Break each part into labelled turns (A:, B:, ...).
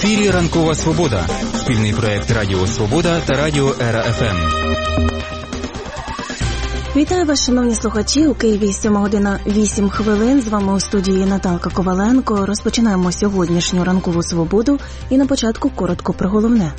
A: ефірі «Ранкова Свобода» – спільний проєкт Радіо Свобода та Радіо Ера ФМ.
B: Вітаю вас, шановні слухачі. У Києві 7:08. З вами у студії Наталка Коваленко. Розпочинаємо сьогоднішню «Ранкову Свободу» і на початку коротко про головне.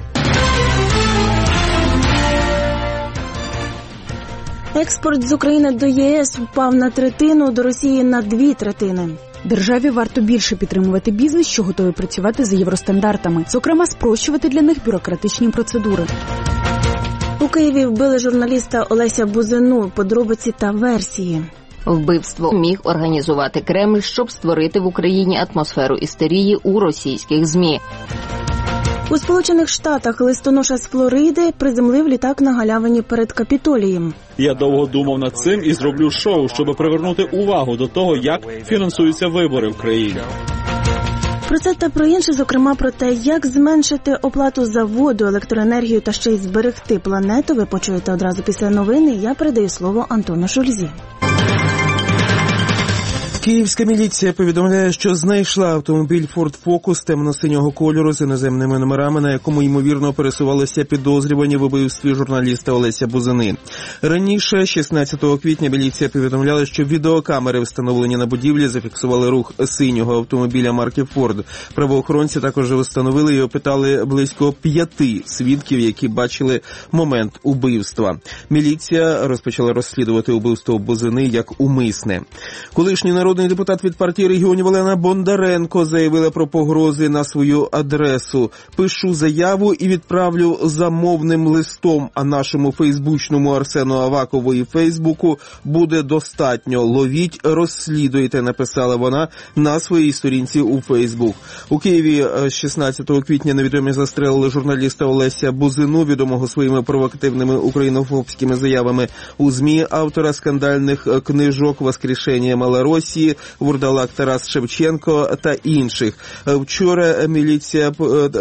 B: Експорт з України до ЄС впав на третину, до Росії на 2/3.
C: Державі варто більше підтримувати бізнес, що готовий працювати за євростандартами, зокрема спрощувати для них бюрократичні процедури.
B: У Києві вбили журналіста Олеся Бузину. Подробиці та версії.
D: Вбивство міг організувати Кремль, щоб створити в Україні атмосферу істерії у російських ЗМІ.
B: У Сполучених Штатах листоноша з Флориди приземлив літак на галявині перед Капітолієм.
E: Я довго думав над цим і зроблю шоу, щоб привернути увагу до того, як фінансуються вибори в країні.
B: Про це та про інше, зокрема про те, як зменшити оплату за воду, електроенергію та ще й зберегти планету, ви почуєте одразу після новини. Я передаю слово Антону Шульзі.
F: Київська міліція повідомляє, що знайшла автомобіль Ford Focus темно-синього кольору з іноземними номерами, на якому, ймовірно, пересувалися підозрювані в убивстві журналіста Олеся Бузини. Раніше, 16 квітня, міліція повідомляла, що відеокамери, встановлені на будівлі, зафіксували рух синього автомобіля марки Ford. Правоохоронці також встановили і опитали близько 5 свідків, які бачили момент убивства. Міліція розпочала розслідувати убивство Бузини як умисне. Колишній народний депутат від партії регіонів Олена Бондаренко заявила про погрози на свою адресу. «Пишу заяву і відправлю замовним листом, а нашому фейсбучному Арсену Авакову і Фейсбуку буде достатньо. Ловіть, розслідуйте», написала вона на своїй сторінці у Фейсбук. У Києві 16 квітня невідомі застрелили журналіста Олеся Бузину, відомого своїми провокативними українофобськими заявами у ЗМІ, автора скандальних книжок «Воскрешення Малоросії», «Вурдалак Тарас Шевченко» та інших. Вчора міліція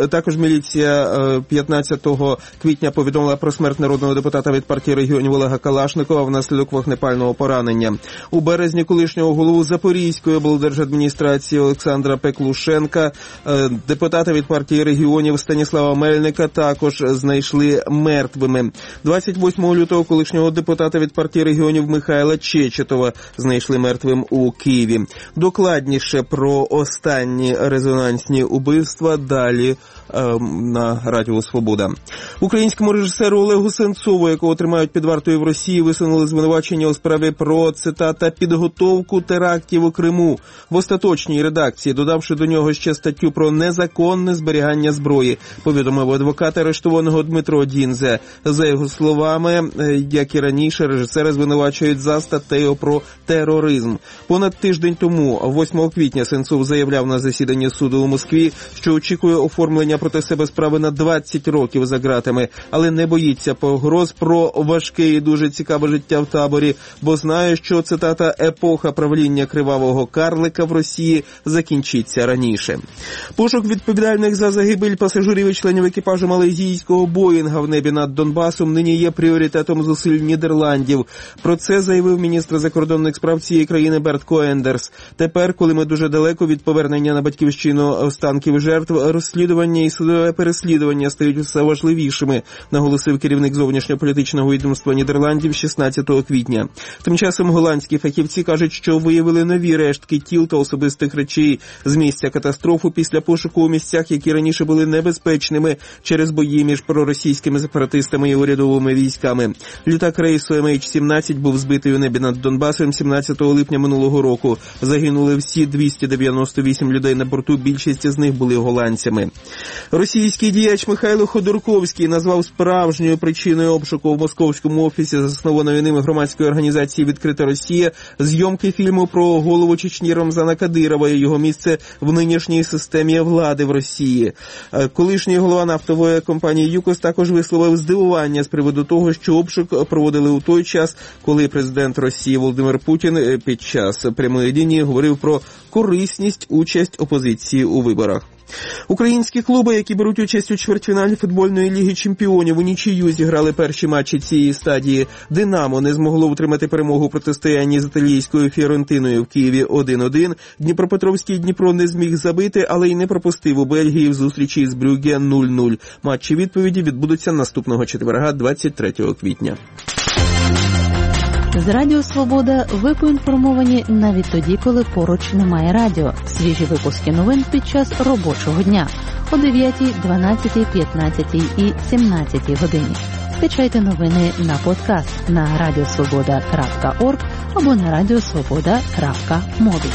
F: 15 квітня повідомила про смерть народного депутата від партії регіонів Олега Калашникова внаслідок вогнепального поранення. У березні колишнього голову Запорізької облдержадміністрації Олександра Пеклушенка, депутата від партії регіонів Станіслава Мельника також знайшли мертвими. 28 лютого колишнього депутата від партії регіонів Михайла Чечетова знайшли мертвим у Києві. Докладніше про останні резонансні убивства далі на Радіо Свобода. Українському режисеру Олегу Сенцову, якого тримають під вартою в Росії, висунули звинувачення у справі про, цитата, «підготовку терактів у Криму» в остаточній редакції, додавши до нього ще статтю про незаконне зберігання зброї, повідомив адвокат арештованого Дмитро Дінзе. За його словами, як і раніше, режисера звинувачують за статтею про тероризм. Понад тиждень тому, 8 квітня, Сенцов заявляв на засіданні суду у Москві, що очікує оформлення проти себе справи на 20 років за ґратами, але не боїться погроз про важке і дуже цікаве життя в таборі, бо знає, що, цитата, «епоха правління кривавого карлика в Росії закінчиться раніше». Пошук відповідальних за загибель пасажирів і членів екіпажу малайзійського Боїнга в небі над Донбасом нині є пріоритетом зусиль Нідерландів. Про це заявив міністр закордонних справ цієї країни Берт Коендерс. Тепер, коли ми дуже далеко від повернення на батьківщину останків жертв, розслідування і судове переслідування стають все важливішими, наголосив керівник зовнішньополітичного відомства Нідерландів 16 квітня. Тим часом голландські фахівці кажуть, що виявили нові рештки тіл та особистих речей з місця катастрофи після пошуку у місцях, які раніше були небезпечними через бої між проросійськими сепаратистами і урядовими військами. Літак рейсу MH17 був збитий у небі над Донбасом 17 липня минулого року. Загинули всі 298 людей на борту, більшість з них були голландцями. Російський діяч Михайло Ходорковський назвав справжньою причиною обшуку в московському офісі заснованої ними громадської організації «Відкрита Росія» зйомки фільму про голову Чечні Рамзана Кадирова і його місце в нинішній системі влади в Росії. Колишній голова нафтової компанії «ЮКОС» також висловив здивування з приводу того, що обшук проводили у той час, коли президент Росії Володимир Путін під час прямої лінії говорив про корисність участь опозиції у виборах. Українські клуби, які беруть участь у чвертьфіналі футбольної ліги чемпіонів, у нічию зіграли перші матчі цієї стадії. «Динамо» не змогло утримати перемогу у протистоянні з італійською «Фіорентиною» в Києві 1-1. Дніпропетровський «Дніпро» не зміг забити, але й не пропустив у Бельгії в зустрічі з Брюгге 0-0. Матчі відповіді відбудуться наступного четверга, 23 квітня.
G: З Радіо Свобода ви поінформовані навіть тоді, коли поруч немає радіо. Свіжі випуски новин під час робочого дня о 9, 12, 15 і 17 годині. Скачайте новини на подкаст на radiosvoboda.org або на radiosvoboda.mobi.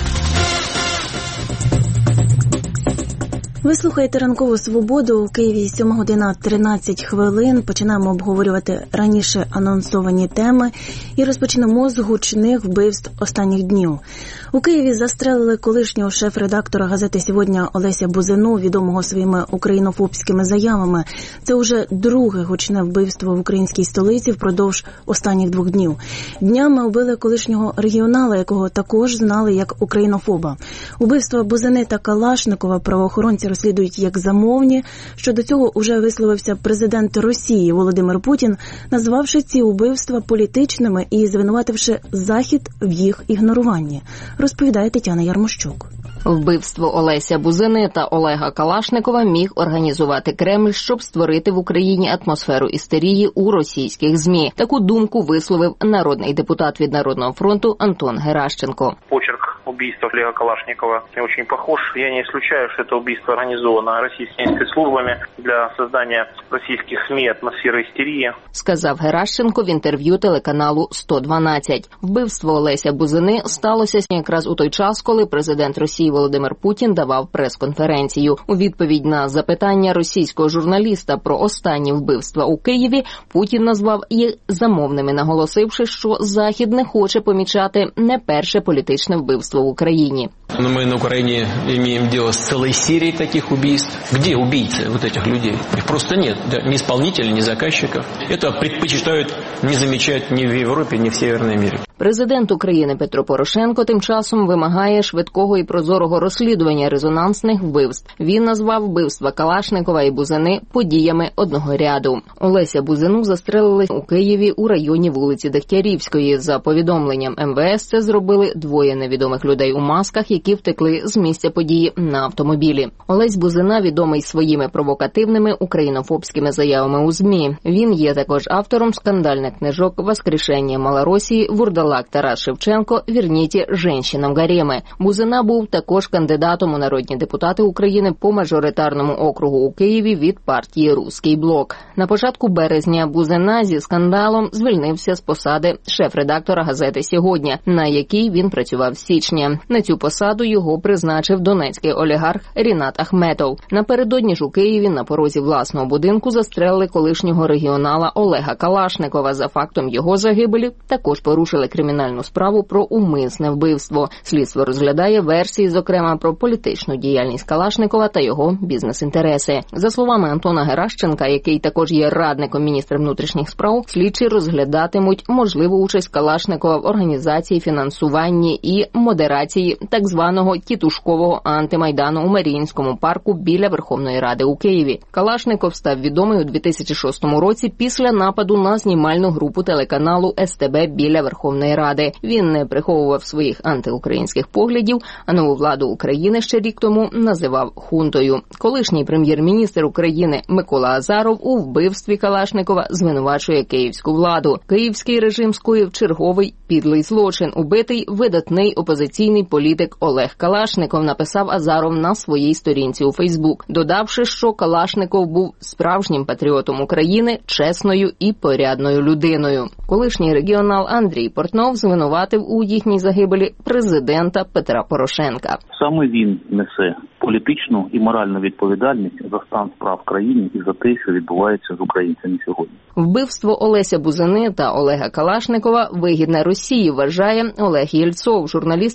B: Ви слухаєте «Ранкову свободу» у Києві, 7 година 13 хвилин. Починаємо обговорювати раніше анонсовані теми і розпочнемо з гучних вбивств останніх днів. У Києві застрелили колишнього шеф-редактора газети «Сьогодні» Олеся Бузину, відомого своїми українофобськими заявами. Це уже друге гучне вбивство в українській столиці впродовж останніх 2 днів. Днями вбили колишнього регіонала, якого також знали як українофоба. Убивства Бузини та Калашникова правоохоронці розслідують як замовні. Щодо цього уже висловився президент Росії Володимир Путін, назвавши ці убивства політичними і звинувативши Захід в їх ігноруванні. Розповідає Тетяна Ярмощук.
D: Вбивство Олеся Бузини та Олега Калашникова міг організувати Кремль, щоб створити в Україні атмосферу істерії у російських ЗМІ. Таку думку висловив народний депутат від Народного фронту Антон Геращенко.
H: Почерк убийства Олега Калашникова очень похож. Я не исключаю, что это убийство организовано российскими спецслужбами для создания российских СМИ атмосферы истерии.
D: Сказав Геращенко в інтерв'ю телеканалу 112. Вбивство Олеся Бузини сталося якраз у той час, коли президент Росії Володимир Путін давав прес-конференцію. У відповідь на запитання російського журналіста про останні вбивства у Києві, Путін назвав їх замовними, наголосивши, що Захід не хоче помічати не перше політичне вбивство в Україні.
I: Но мы на Украине имеем дело с целой серией таких убийств. Где убийцы вот этих людей? Их просто нет. Ни исполнителей, ни заказчиков. Это предпочитают не замечать ни в Европе, ни в Северной Америке.
D: Президент України Петро Порошенко тим часом вимагає швидкого і прозорого розслідування резонансних вбивств. Він назвав вбивства Калашникова і Бузини подіями одного ряду. Олеся Бузину застрелили у Києві у районі вулиці Дегтярівської. За повідомленням МВС, це зробили 2 невідомих людей у масках, які втекли з місця події на автомобілі. Олесь Бузина відомий своїми провокативними українофобськими заявами у ЗМІ. Він є також автором скандальних книжок «Воскрешення Малоросії», «Вурдалак Тарас Шевченко», «Верніті женщинам гареми». Бузина був також кандидатом у народні депутати України по мажоритарному округу у Києві від партії «Руський блок». На початку березня Бузина зі скандалом звільнився з посади шеф-редактора газети «Сьогодні», на якій він працював з січня. На цю посаду його призначив донецький олігарх Рінат Ахметов. Напередодні ж у Києві на порозі власного будинку застрелили колишнього регіонала Олега Калашникова. За фактом його загибелі також порушили кримінальну справу про умисне вбивство. Слідство розглядає версії, зокрема, про політичну діяльність Калашникова та його бізнес-інтереси. За словами Антона Геращенка, який також є радником міністра внутрішніх справ, слідчі розглядатимуть можливу участь Калашникова в організації, фінансуванні і модерації так званого тітушкового антимайдану у Маріїнському парку біля Верховної Ради у Києві. Калашников став відомий у 2006 році після нападу на знімальну групу телеканалу СТБ біля Верховної Ради. Він не приховував своїх антиукраїнських поглядів, а нову владу України ще рік тому називав хунтою. Колишній прем'єр-міністр України Микола Азаров у вбивстві Калашникова звинувачує київську владу. Київський режим скоїв черговий підлий злочин. Убитий видатний опозиційний політик Олег Калашников, написав Азаров на своїй сторінці у Фейсбук, додавши, що Калашников був справжнім патріотом України, чесною і порядною людиною. Колишній регіонал Андрій Портнов звинуватив у їхній загибелі президента Петра Порошенка.
J: Саме він несе політичну і моральну відповідальність за стан справ в країні і за те, що відбувається з українцями сьогодні.
D: Вбивство Олеся Бузини та Олега Калашникова вигідне Росії, вважає Олег Єльцов, журналіст,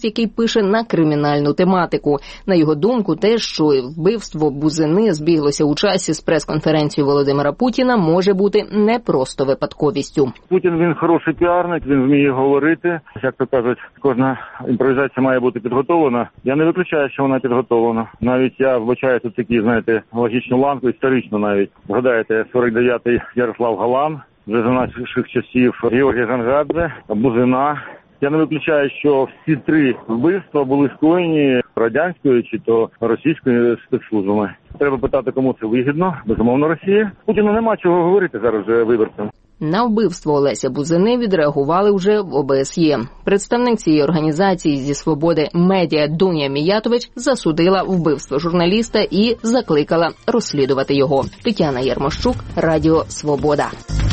D: який пише на кримінальну тематику. На його думку, те, що вбивство Бузини збіглося у часі з прес-конференцією Володимира Путіна, може бути не просто випадковістю.
K: Путін, він хороший піарник, він вміє говорити. Як то кажуть, кожна імпровізація має бути підготовлена. Я не виключаю, що вона підготовлена. Навіть я вбачаю тут такі, знаєте, логічну ланку, історично навіть. Згадаєте, 49-й Ярослав Галан, вже за наших часів Георгій Жангадзе, Бузина. Я не виключаю, що всі три вбивства були скоєні радянською чи то російською спецслужбами. Треба питати, кому це вигідно. Безумовно, Росія. Путіну нема чого говорити зараз вже виборцям.
D: На вбивство Олеся Бузини відреагували вже в ОБСЄ. Представник цієї організації зі свободи медіа Дуня Міятович засудила вбивство журналіста і закликала розслідувати його. Тетяна Ярмощук, Радіо Свобода.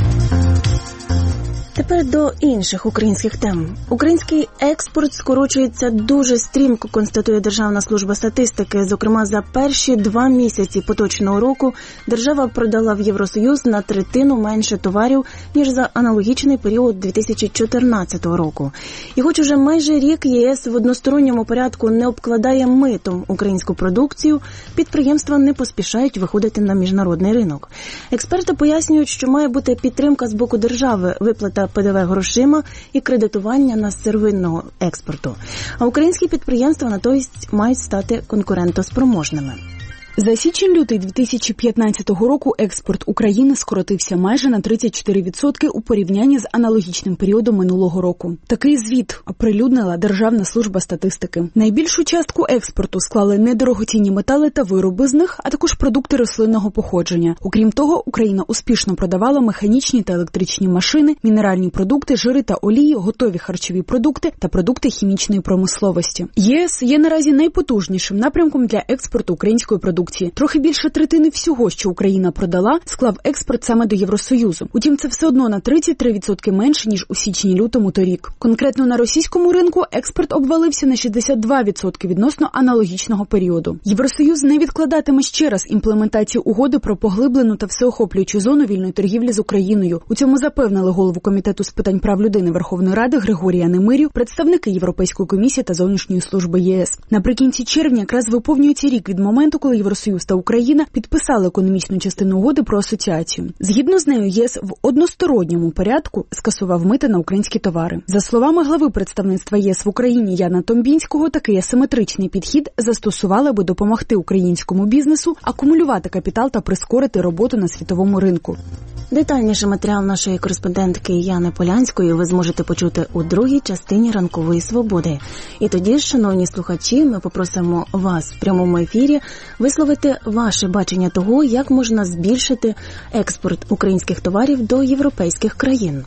B: Тепер до інших українських тем. Український експорт скорочується дуже стрімко, констатує Державна служба статистики. Зокрема, за перші 2 місяці поточного року держава продала в Євросоюз на третину менше товарів, ніж за аналогічний період 2014 року. І хоч уже майже рік ЄС в односторонньому порядку не обкладає митом українську продукцію, підприємства не поспішають виходити на міжнародний ринок. Експерти пояснюють, що має бути підтримка з боку держави, виплата ПДВ грошима і кредитування на сировинного експорту. А українські підприємства натомість мають стати конкурентоспроможними.
C: За січень-лютий 2015 року експорт України скоротився майже на 34% у порівнянні з аналогічним періодом минулого року. Такий звіт оприлюднила Державна служба статистики. Найбільшу частку експорту склали недорогоцінні метали та вироби з них, а також продукти рослинного походження. Окрім того, Україна успішно продавала механічні та електричні машини, мінеральні продукти, жири та олії, готові харчові продукти та продукти хімічної промисловості. ЄС є наразі найпотужнішим напрямком для експорту української продукції. Трохи більше третини всього, що Україна продала, склав експорт саме до Євросоюзу. Утім, це все одно на 33% менше, ніж у січні-лютому торік. Конкретно на російському ринку експорт обвалився на 62% відносно аналогічного періоду. Євросоюз не відкладатиме ще раз імплементацію угоди про поглиблену та всеохоплюючу зону вільної торгівлі з Україною. У цьому запевнили голову Комітету з питань прав людини Верховної Ради Григорія Немирю, представники Європейської комісії та зовнішньої служби ЄС. Наприкінці червня якраз виповнюється рік від моменту, коли Євросоюз та Україна підписали економічну частину угоди про асоціацію. Згідно з нею, ЄС в односторонньому порядку скасував мита на українські товари. За словами глави представництва ЄС в Україні Яна Томбінського, такий асиметричний підхід застосували, аби допомогти українському бізнесу акумулювати капітал та прискорити роботу на світовому ринку.
B: Детальніший матеріал нашої кореспондентки Яни Полянської ви зможете почути у другій частині «Ранкової свободи». І тоді, шановні слухачі, ми попросимо вас в прямому ефірі висловити ваше бачення того, як можна збільшити експорт українських товарів до європейських країн.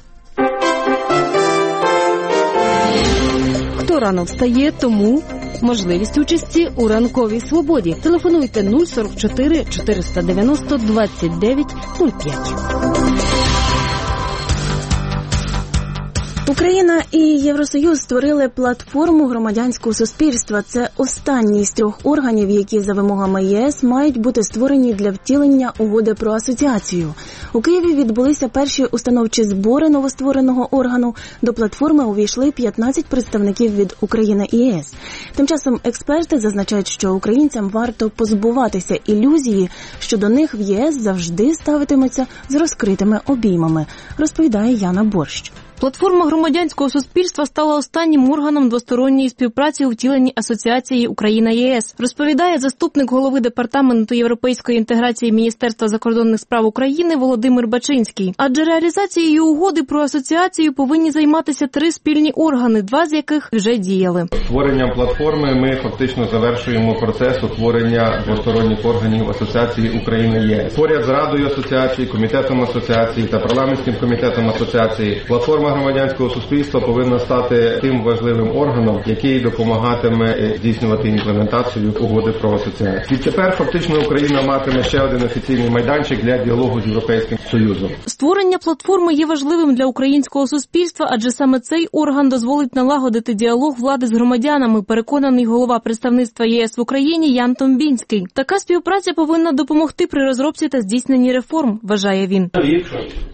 L: Хто рано встає, тому можливість участі у «Ранковій свободі». Телефонуйте 044 490 29 05.
B: Україна і Євросоюз створили платформу громадянського суспільства. Це останній з 3 органів, які за вимогами ЄС мають бути створені для втілення угоди про асоціацію. У Києві відбулися перші установчі збори новоствореного органу. До платформи увійшли 15 представників від України і ЄС. Тим часом експерти зазначають, що українцям варто позбуватися ілюзії, що до них в ЄС завжди ставитиметься з розкритими обіймами, розповідає Яна Борщ.
L: Платформа громадянського суспільства стала останнім органом двосторонньої співпраці у втіленні асоціації Україна-ЄС, розповідає заступник голови Департаменту європейської інтеграції Міністерства закордонних справ України Володимир Бачинський. Адже реалізацією угоди про асоціацію повинні займатися 3 спільні органи, 2 з яких вже діяли.
M: Створенням платформи ми фактично завершуємо процес утворення двосторонніх органів асоціації Україна-ЄС. Поряд з Радою асоціації, Комітетом асоціації та парламентським комітетом асоціації платформа громадянського суспільства повинна стати тим важливим органом, який допомагатиме здійснювати імплементацію угоди про асоціацію. Відтепер фактично Україна матиме ще один офіційний майданчик для діалогу з Європейським Союзом.
L: Створення платформи є важливим для українського суспільства, адже саме цей орган дозволить налагодити діалог влади з громадянами, переконаний голова представництва ЄС в Україні Ян Томбінський. Така співпраця повинна допомогти при розробці та здійсненні реформ, вважає він.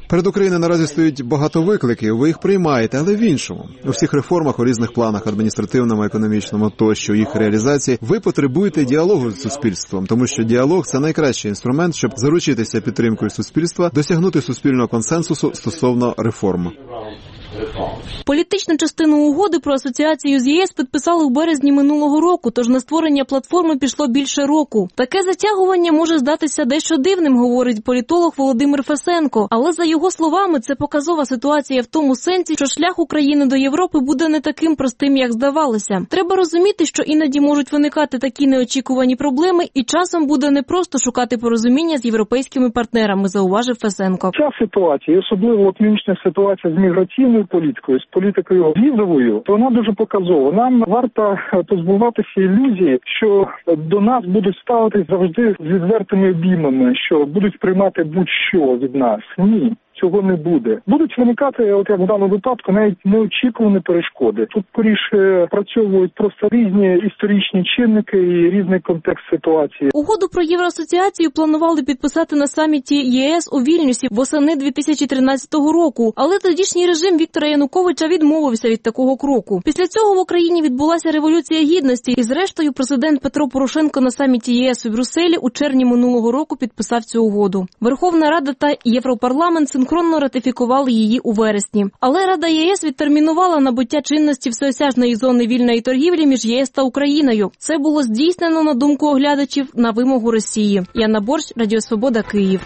N: Перед Україною наразі стоїть багато викликів, ви їх приймаєте, але в іншому. У всіх реформах, у різних планах, адміністративному, економічному тощо, їх реалізації, ви потребуєте діалогу з суспільством, тому що діалог – це найкращий інструмент, щоб заручитися підтримкою суспільства, досягнути суспільного консенсусу стосовно реформ.
L: Політичну частину угоди про асоціацію з ЄС підписали у березні минулого року, тож на створення платформи пішло більше року. Таке затягування може здатися дещо дивним, говорить політолог Володимир Фесенко. Але за його словами, це показова ситуація в тому сенсі, що шлях України до Європи буде не таким простим, як здавалося. Треба розуміти, що іноді можуть виникати такі неочікувані проблеми, і часом буде непросто шукати порозуміння з європейськими партнерами, зауважив Фесенко.
O: Ця ситуація, особливо нинішня ситуація з міграційною політикою, з політикою візовою, то вона дуже показова. Нам варто позбуватися ілюзії, що до нас будуть ставитись завжди з відвертими обіймами, що будуть приймати будь-що від нас. Ні. Цього не буде. Будуть виникати, от як в даному випадку, навіть неочікувані перешкоди. Тут скоріше працьовують просто різні історичні чинники і різний контекст ситуації.
L: Угоду про євроасоціацію планували підписати на саміті ЄС у Вільнюсі восени 2013 року, але тодішній режим Віктора Януковича відмовився від такого кроку. Після цього в Україні відбулася Революція Гідності, і зрештою президент Петро Порошенко на саміті ЄС у Брюсселі у червні минулого року підписав цю угоду. Верховна Рада та Європарламент синхронно ратифікували її у вересні. Але Рада ЄС відтермінувала набуття чинності всеосяжної зони вільної торгівлі між ЄС та Україною. Це було здійснено, на думку оглядачів, на вимогу Росії. Яна Борщ, Радіо Свобода, Київ.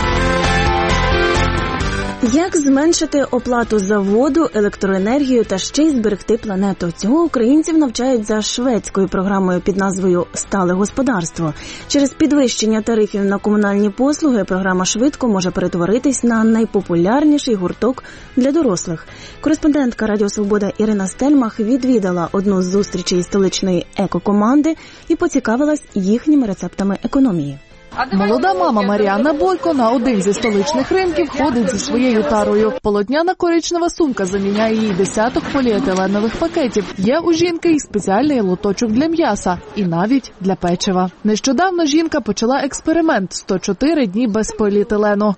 B: Як зменшити оплату за воду, електроенергію та ще й зберегти планету? Цього українців навчають за шведською програмою під назвою «Стале господарство». Через підвищення тарифів на комунальні послуги програма швидко може перетворитись на найпопулярніший гурток для дорослих. Кореспондентка Радіо Свобода Ірина Стельмах відвідала одну з зустрічей столичної екокоманди і поцікавилась їхніми рецептами економії.
P: Молода мама Маріанна Бойко на один зі столичних ринків ходить зі своєю тарою. Полотняна коричнева сумка заміняє їй десяток поліетиленових пакетів. Є у жінки й спеціальний лоточок для м'яса, і навіть для печива. Нещодавно жінка почала експеримент – 104 дні без поліетилену.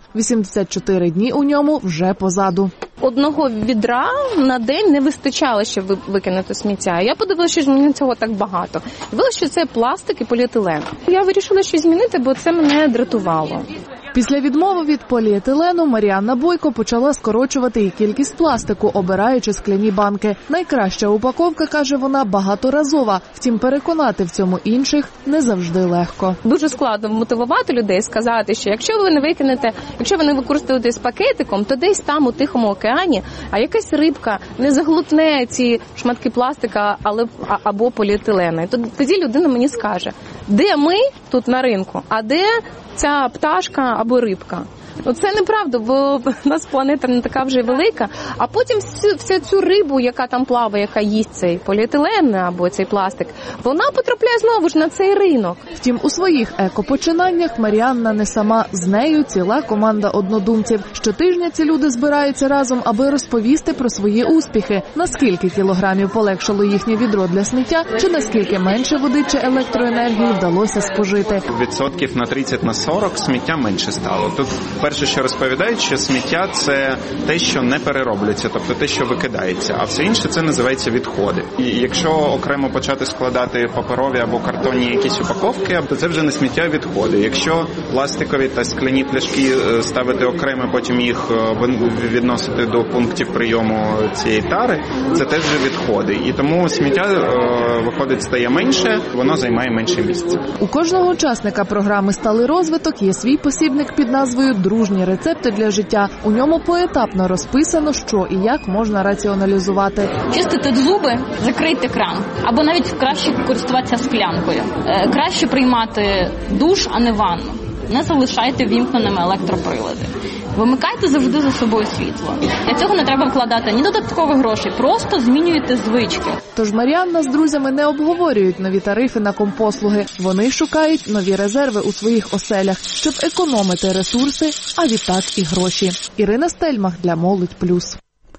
P: 84 дні у ньому вже позаду.
Q: Одного відра на день не вистачало, щоб викинути сміття. Я подивилася, що мені цього так багато. Дивилася, що це пластик і поліетилен. Я вирішила щось змінити, бо це мене дратувало.
P: Після відмови від поліетилену Маріанна Бойко почала скорочувати і кількість пластику, обираючи скляні банки. Найкраща упаковка, каже вона, багаторазова. Втім, переконати в цьому інших не завжди легко.
Q: Дуже складно мотивувати людей, сказати, що якщо ви не викинете, якщо ви не використовуєте з пакетиком, то десь там у Тихому океані, а якась рибка не заглотне ці шматки пластика або поліетилени. Тоді людина мені скаже, де ми тут на ринку, а де ця пташка або рибка. Це неправда, бо в нас планета не така вже велика, а потім всю цю рибу, яка там плаває, яка їсть цей поліетилен або цей пластик, вона потрапляє знову ж на цей ринок.
P: Втім, у своїх екопочинаннях Маріанна не сама, з нею ціла команда однодумців. Щотижня ці люди збираються разом, аби розповісти про свої успіхи, наскільки кілограмів полегшило їхнє відро для сміття, чи наскільки менше води чи електроенергії вдалося спожити.
R: Відсотків на 30-40 сміття менше стало. Тут перше, що розповідають, що сміття – це те, що не перероблюється, тобто те, що викидається, а все інше – це називається відходи. І якщо окремо почати складати паперові або картонні якісь упаковки, то це вже не сміття, а відходи. Якщо пластикові та скляні пляшки ставити окремо, потім їх відносити до пунктів прийому цієї тари, це теж вже відходи. І тому сміття, виходить, стає менше, воно займає менше місця.
P: У кожного учасника програми «Сталий розвиток» є свій посібник під назвою «Дружні рецепти для життя». У ньому поетапно розписано, що і як можна раціоналізувати.
S: Чистити зуби, закрийте кран. Або навіть краще користуватися склянкою. Краще приймати душ, а не ванну. Не залишайте вімкненими електроприлади. Вимикайте завжди за собою світло. Для цього не треба вкладати ні додаткових грошей, просто змінюйте звички.
P: Тож Маріанна з друзями не обговорюють нові тарифи на компослуги. Вони шукають нові резерви у своїх оселях, щоб економити ресурси, а відтак і гроші. Ірина Стельмах для Молодь Плюс.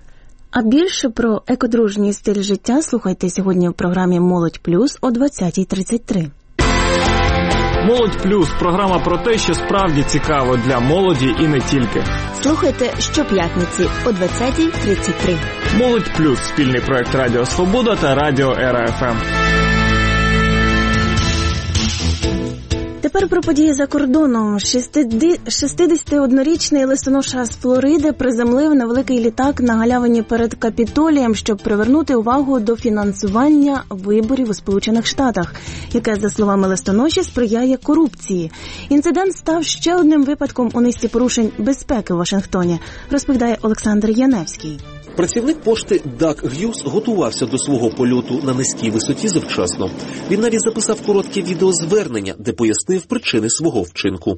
B: А більше про екодружній стиль життя слухайте сьогодні в програмі «Молодь Плюс» о 20:33.
T: Молодь Плюс – програма про те, що справді цікаво для молоді і не тільки.
B: Слухайте щоп'ятниці о 20:33.
T: Молодь Плюс – спільний проект Радіо Свобода та Радіо Ера-ФМ.
B: Тепер про події за кордоном. 61-річний листоноша з Флориди приземлив невеликий літак на галявині перед Капітолієм, щоб привернути увагу до фінансування виборів у Сполучених Штатах, яке, за словами листоноші, сприяє корупції. Інцидент став ще одним випадком у низці порушень безпеки в Вашингтоні, розповідає Олександр Яневський.
U: Працівник пошти Даг Г'юз готувався до свого польоту на низькій висоті завчасно. Він навіть записав коротке відеозвернення, де пояснив причини свого вчинку.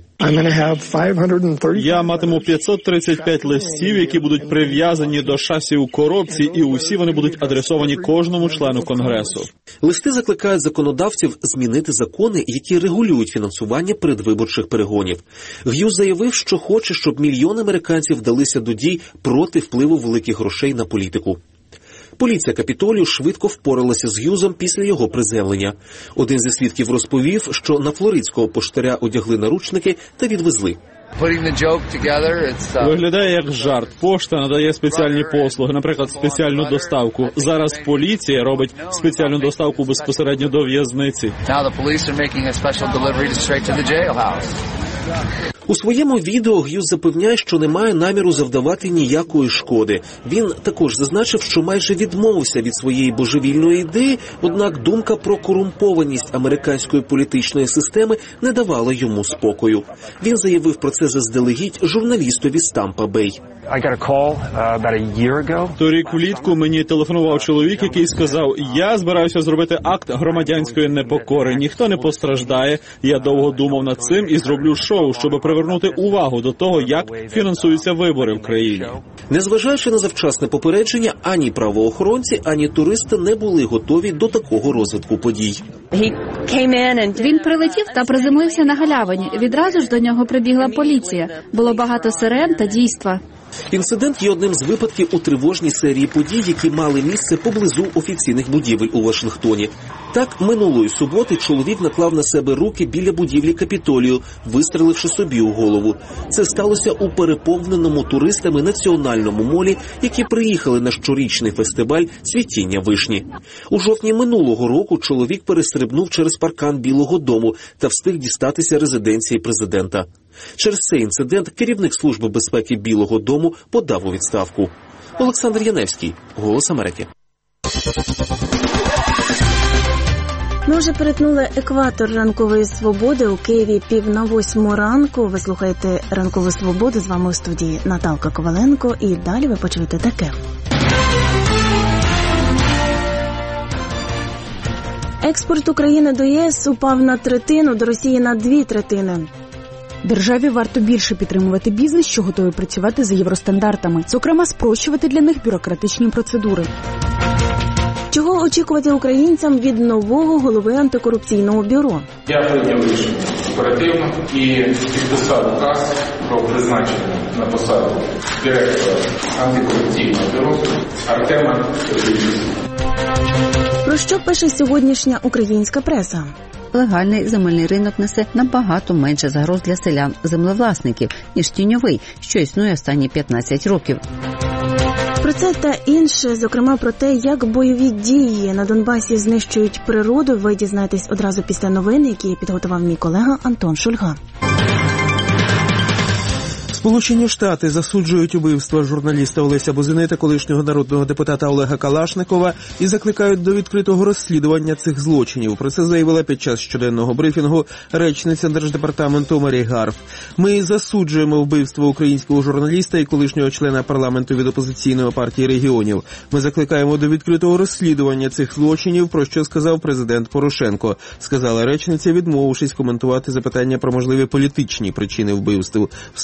E: Я матиму 535 листів, які будуть прив'язані до шасів корупції, і усі вони будуть адресовані кожному члену Конгресу.
U: Листи закликають законодавців змінити закони, які регулюють фінансування передвиборчих перегонів. Г'юз заявив, що хоче, щоб мільйони американців вдалися до дій проти впливу великих грошей на політику. Поліція Капітолію швидко впоралася з Г'юзом після його приземлення. Один зі свідків розповів, що на флоридського поштаря одягли наручники та відвезли.
E: Виглядає як жарт. Пошта надає спеціальні послуги, наприклад, спеціальну доставку. Зараз поліція робить спеціальну доставку безпосередньо до в'язниці.
U: У своєму відео Г'юз запевняє, що не має наміру завдавати ніякої шкоди. Він також зазначив, що майже відмовився від своєї божевільної ідеї, однак думка про корумпованість американської політичної системи не давала йому спокою. Він заявив про це заздалегідь журналістові з Тампа-Бей.
E: Торік влітку мені телефонував чоловік, який сказав: «Я збираюся зробити акт громадянської непокори. Ніхто не постраждає. Я довго думав над цим і зроблю шоу, щоб привернути увагу до того, як фінансуються вибори в країні».
U: Незважаючи на завчасне попередження, ані правоохоронці, ані туристи не були готові до такого розвитку подій.
V: Він прилетів та приземлився на галявині. Відразу ж до нього прибігла поліція. Було багато сирен та дійства.
U: Інцидент є одним з випадків у тривожній серії подій, які мали місце поблизу офіційних будівель у Вашингтоні. Так, минулої суботи чоловік наклав на себе руки біля будівлі Капітолію, вистріливши собі у голову. Це сталося у переповненому туристами національному молі, які приїхали на щорічний фестиваль «Цвітіння вишні». У жовтні минулого року чоловік перестрибнув через паркан Білого дому та встиг дістатися резиденції президента. Через цей інцидент керівник Служби безпеки Білого дому подав у відставку. Олександр Яневський, «Голос Америки».
B: Ми вже перетнули екватор ранкової свободи. У Києві 7:30 ранку. Ви слухаєте «Ранкову свободу». З вами у студії Наталка Коваленко. І далі ви почуєте таке. Експорт України до ЄС упав на третину, до Росії на 2/3.
C: Державі варто більше підтримувати бізнес, що готовий працювати за євростандартами, зокрема спрощувати для них бюрократичні процедури.
B: Чого очікувати українцям від нового голови антикорупційного бюро?
W: Я прийняв рішення оперативно і підписав указ про призначення на посаду директора антикорупційного бюро Артема Петрівського.
B: Про що пише сьогоднішня українська преса?
X: Легальний земельний ринок несе набагато менше загроз для селян-землевласників, ніж тіньовий, що існує останні 15 років.
B: Про це та інше, зокрема про те, як бойові дії на Донбасі знищують природу, ви дізнаєтесь одразу після новин, які підготував мій колега Антон Шульга.
F: Сполучені Штати засуджують убивство журналіста Олеся Бузини та колишнього народного депутата Олега Калашникова і закликають до відкритого розслідування цих злочинів. Про це заявила під час щоденного брифінгу речниця Держдепартаменту Марі Гарф. Ми засуджуємо вбивство українського журналіста і колишнього члена парламенту від опозиційної партії регіонів. Ми закликаємо до відкритого розслідування цих злочинів, про що сказав президент Порошенко, сказала речниця, відмовившись коментувати запитання про можливі політичні причини вбивств. Все визначить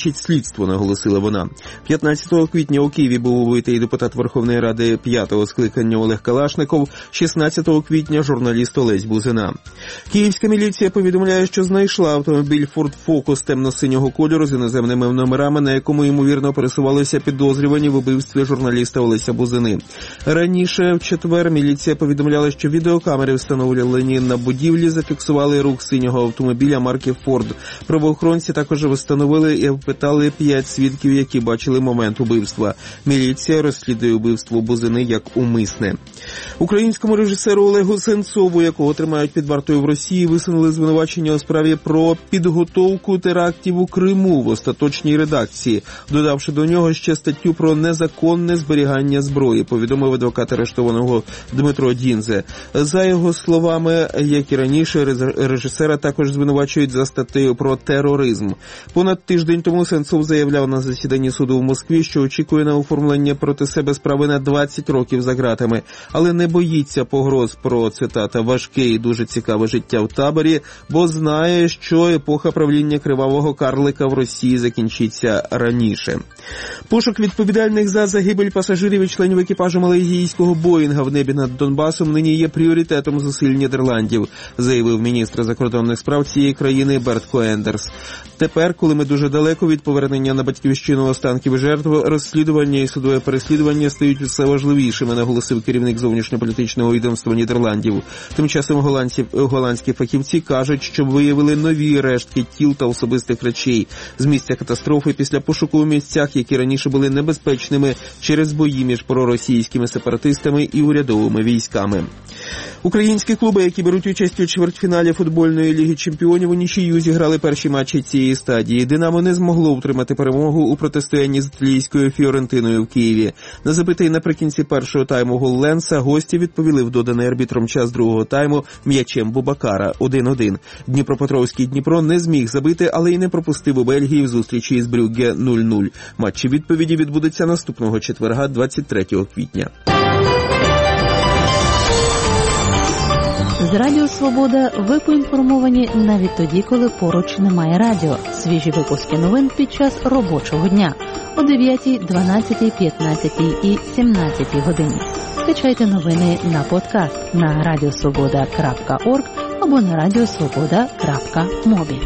F: закінчить слідство, наголосила вона. 15 квітня у Києві був убитий депутат Верховної Ради 5-го скликання Олег Калашников, 16 квітня журналіст Олесь Бузина. Київська міліція повідомляє, що знайшла автомобіль Ford Focus темно-синього кольору з іноземними номерами, на якому, ймовірно, пересувалися підозрювані в убивстві журналіста Олеся Бузини. Раніше, в четвер, міліція повідомляла, що відеокамери, встановлені на будівлі, зафіксували рух синього автомобіля марки Ford. Правоохоронці також встановили і опитали 5 свідків, які бачили момент убивства. Міліція розслідує убивство Бузини як умисне. Українському режисеру Олегу Сенцову, якого тримають під вартою в Росії, висунули звинувачення у справі про підготовку терактів у Криму в остаточній редакції, додавши до нього ще статтю про незаконне зберігання зброї, повідомив адвокат арештованого Дмитро Дінзе. За його словами, як і раніше, режисера також звинувачують за статтею про тероризм. Понад тиждень тому Сенцов заявляв на засіданні суду в Москві, що очікує на оформлення проти себе справи на 20 років за ґратами, але не боїться погроз про, цитата, важке і дуже цікаве життя в таборі, бо знає, що епоха правління кривавого карлика в Росії закінчиться раніше. Пошук відповідальних за загибель пасажирів і членів екіпажу малайзійського Боїнга в небі над Донбасом нині є пріоритетом зусиль Нідерландів, заявив міністр закордонних справ цієї країни Берт Коендерс. Тепер, коли ми дуже далеко від повернення на батьківщину останків жертв, розслідування і судове переслідування стають все важливішими, наголосив керівник зовнішньополітичного відомства Нідерландів. Тим часом голландські фахівці кажуть, що виявили нові рештки тіл та особистих речей з місця катастрофи після пошуку у місцях, які раніше були небезпечними через бої між проросійськими сепаратистами і урядовими військами. Українські клуби, які беруть участь у чвертьфіналі футбольної ліги чемпіонів, у нічию зіграли перші матчі цієї стадії. «Динамо» не змогло утримати перемогу у протистоянні з італійською «Фіорентиною» в Києві. На забитий наприкінці першого тайму гол Ленса гості відповіли в доданий арбітром час другого тайму м'ячем Бубакара 1-1. Дніпропетровський «Дніпро» не зміг забити, але й не пропустив у Бельгії в зустрічі із Брюгге 0-0. Матчі відповіді відбудуться наступного четверга, 23 квітня.
A: З Радіо Свобода ви поінформовані навіть тоді, коли поруч немає радіо. Свіжі випуски новин під час робочого дня о 9, 12, 15 і 17 годині. Скачайте новини на подкаст на radiosvoboda.org або на radiosvoboda.mobi.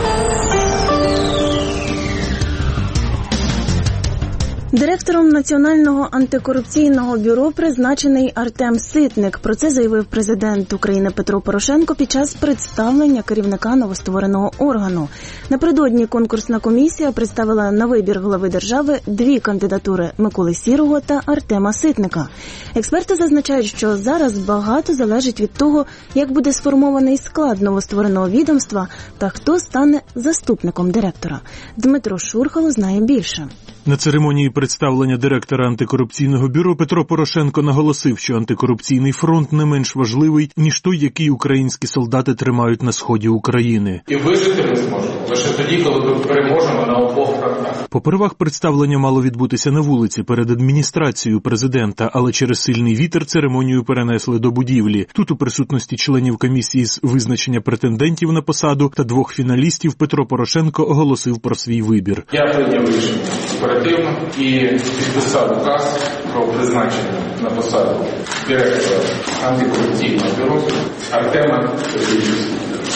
B: Директором Національного антикорупційного бюро призначений Артем Ситник. Про це заявив президент України Петро Порошенко під час представлення керівника новоствореного органу. Напередодні конкурсна комісія представила на вибір глави держави 2 кандидатури – Миколи Сірого та Артема Ситника. Експерти зазначають, що зараз багато залежить від того, як буде сформований склад новоствореного відомства та хто стане заступником директора. Дмитро Шурхало знає більше.
G: На церемонії представлення директора антикорупційного бюро Петро Порошенко наголосив, що антикорупційний фронт не менш важливий, ніж той, який українські солдати тримають на сході України.
W: І вижити ми зможемо лише тоді, коли ми переможемо на обох фронтах.
G: Попервах представлення мало відбутися на вулиці перед адміністрацією президента, але через сильний вітер церемонію перенесли до будівлі. Тут у присутності членів комісії з визначення претендентів на посаду та 2 фіналістів Петро Порошенко оголосив про свій вибір.
W: Я прийняв рішення оперативно і підписав указ про призначення на посаду директора антикорупційного бюро Артема Ситника.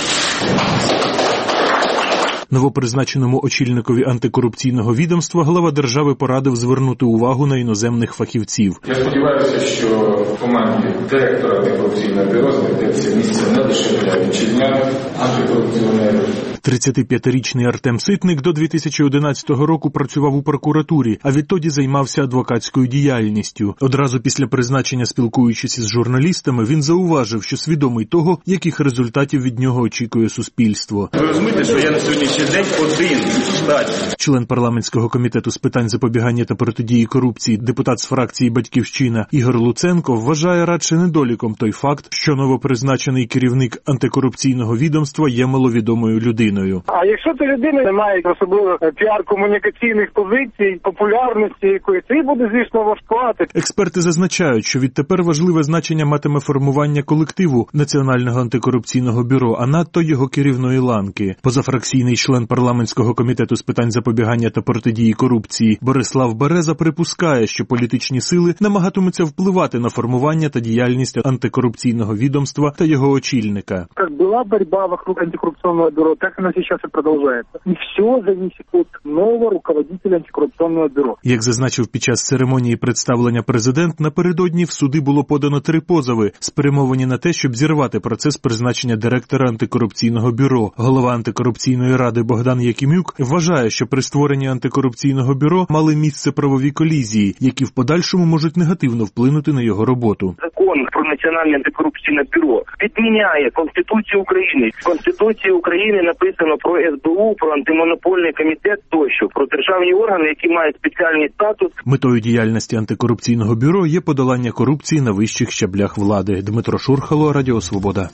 G: Новопризначеному очільникові антикорупційного відомства глава держави порадив звернути увагу на іноземних фахівців.
W: Я сподіваюся, що в команді директора антикорупційного бюро знайдеться місце не лише для вітчизняних антикорупціонерів.
G: 35-річний Артем Ситник до 2011 року працював у прокуратурі, а відтоді займався адвокатською діяльністю. Одразу після призначення, спілкуючись із журналістами, він зауважив, що свідомий того, яких результатів від нього очікує суспільство.
H: Ви розумієте, що я на сьогоднішній день один в штаті.
G: Член парламентського комітету з питань запобігання та протидії корупції, депутат з фракції «Батьківщина» Ігор Луценко вважає радше недоліком той факт, що новопризначений керівник антикорупційного відомства є маловідомою людиною. людиною.
O: А якщо ця людина не має особливо піар-комунікаційних позицій, популярності якоїсь, це буде, звісно, важкувати.
G: Експерти зазначають, що відтепер важливе значення матиме формування колективу Національного антикорупційного бюро, а надто його керівної ланки. Позафракційний член парламентського комітету з питань запобігання та протидії корупції Борислав Береза припускає, що політичні сили намагатимуться впливати на формування та діяльність антикорупційного відомства та його очільника.
O: Як була боротьба вокруг антикорупційного бюро, так вона зараз і продовжується. І все залежить від нового руководителя антикорупційного бюро.
G: Як зазначив під час церемонії представлення президент, напередодні в суди було подано 3 позови, спрямовані на те, щоб зірвати процес призначення директора антикорупційного бюро. Голова антикорупційної ради Богдан Якимюк вважає, що при створенні антикорупційного бюро мали місце правові колізії, які в подальшому можуть негативно вплинути на його роботу.
D: Закон про Національне антикорупційне бюро відміняє Конституцію України. В Конституції України написано про СБУ, про антимонопольний комітет тощо, про державні органи, які мають спеціальний статус.
G: Метою діяльності антикорупційного бюро є подолання корупції на вищих щаблях влади. Дмитро Шурхало, Радіо Свобода.